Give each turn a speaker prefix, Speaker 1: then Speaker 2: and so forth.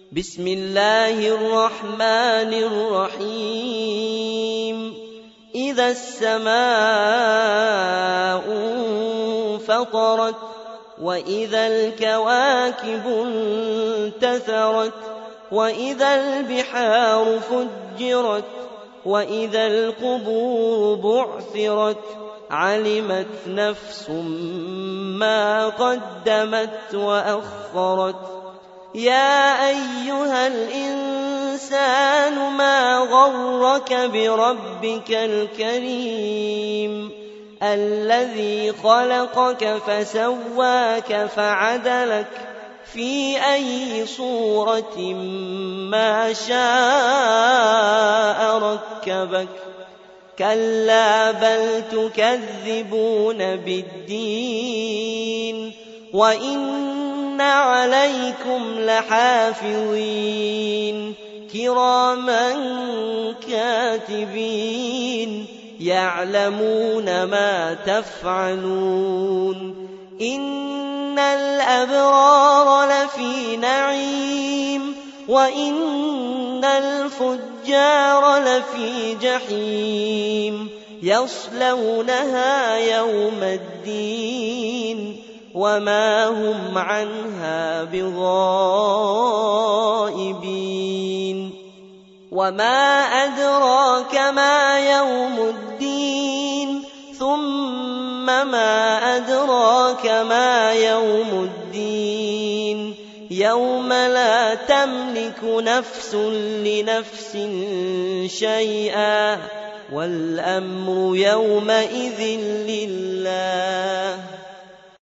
Speaker 1: بسم الله الرحمن الرحيم إذا السماء انفطرت وإذا الكواكب انتثرت وإذا البحار فجرت وإذا القبور بعثرت علمت نفس ما قدمت وأخرت يا أيها الإنسان ما غرك بربك الكريم الذي خلقك فسواك فعدلك في أي صورة ما شاء ركبك كلا بل تكذبون بالدين وإن عليكم لحافظين كراما كاتبين يعلمون ما تفعلون إن الأبرار لفي نعيم وإن الفجار لفي جحيم يصلونها يوم الدين وما هم عنها بغائبين وما أدراك ما يوم الدين ثم ما أدراك ما يوم الدين يوم لا تملك نفس لنفس شيئا والأمر يومئذ لله